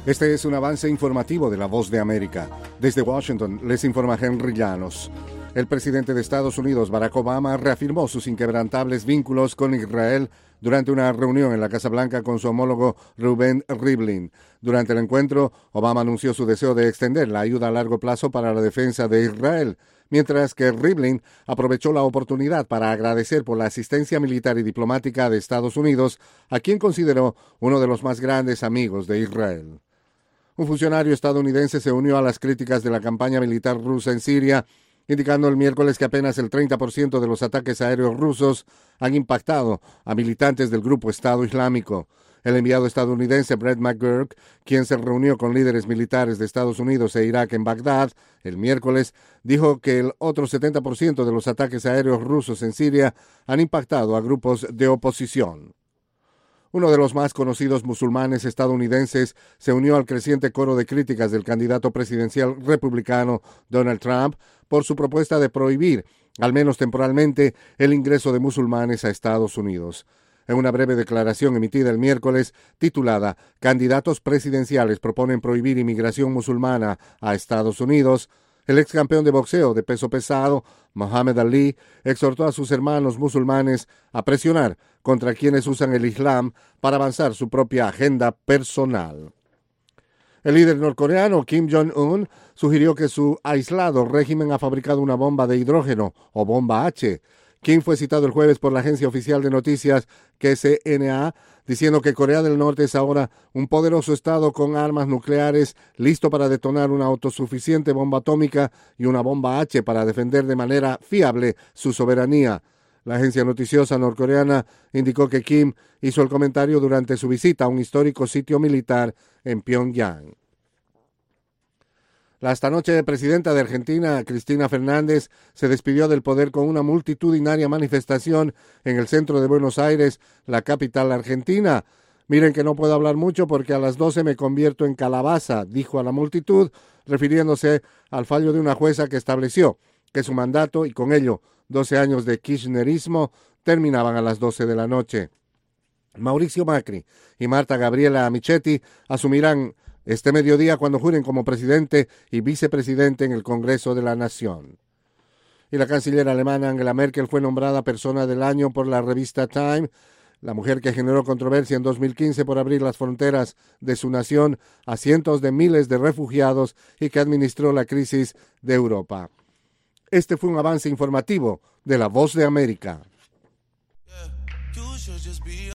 Este es un avance informativo de La Voz de América. Desde Washington les informa Henry Llanos. El presidente de Estados Unidos, Barack Obama, reafirmó sus inquebrantables vínculos con Israel durante una reunión en la Casa Blanca con su homólogo Reuven Rivlin. Durante el encuentro, Obama anunció su deseo de extender la ayuda a largo plazo para la defensa de Israel, mientras que Rivlin aprovechó la oportunidad para agradecer por la asistencia militar y diplomática de Estados Unidos, a quien consideró uno de los más grandes amigos de Israel. Un funcionario estadounidense se unió a las críticas de la campaña militar rusa en Siria, indicando el miércoles que apenas el 30% de los ataques aéreos rusos han impactado a militantes del grupo Estado Islámico. El enviado estadounidense Brett McGurk, quien se reunió con líderes militares de Estados Unidos e Irak en Bagdad el miércoles, dijo que el otro 70% de los ataques aéreos rusos en Siria han impactado a grupos de oposición. Uno de los más conocidos musulmanes estadounidenses se unió al creciente coro de críticas del candidato presidencial republicano Donald Trump por su propuesta de prohibir, al menos temporalmente, el ingreso de musulmanes a Estados Unidos. En una breve declaración emitida el miércoles, titulada «Candidatos presidenciales proponen prohibir inmigración musulmana a Estados Unidos», el ex campeón de boxeo de peso pesado, Muhammad Ali, exhortó a sus hermanos musulmanes a presionar contra quienes usan el Islam para avanzar su propia agenda personal. El líder norcoreano Kim Jong-un sugirió que su aislado régimen ha fabricado una bomba de hidrógeno o bomba H. Kim fue citado el jueves por la agencia oficial de noticias KCNA, diciendo que Corea del Norte es ahora un poderoso estado con armas nucleares listo para detonar una autosuficiente bomba atómica y una bomba H para defender de manera fiable su soberanía. La agencia noticiosa norcoreana indicó que Kim hizo el comentario durante su visita a un histórico sitio militar en Pyongyang. La hasta anoche presidenta de Argentina, Cristina Fernández, se despidió del poder con una multitudinaria manifestación en el centro de Buenos Aires, la capital argentina. Miren que no puedo hablar mucho porque a las 12 me convierto en calabaza, dijo a la multitud, refiriéndose al fallo de una jueza que estableció que su mandato y con ello 12 años de kirchnerismo terminaban a las 12 de la noche. Mauricio Macri y Marta Gabriela Michetti asumirán este mediodía cuando juren como presidente y vicepresidente en el Congreso de la Nación. Y la canciller alemana Angela Merkel fue nombrada persona del año por la revista Time, la mujer que generó controversia en 2015 por abrir las fronteras de su nación a cientos de miles de refugiados y que administró la crisis de Europa. Este fue un avance informativo de La Voz de América.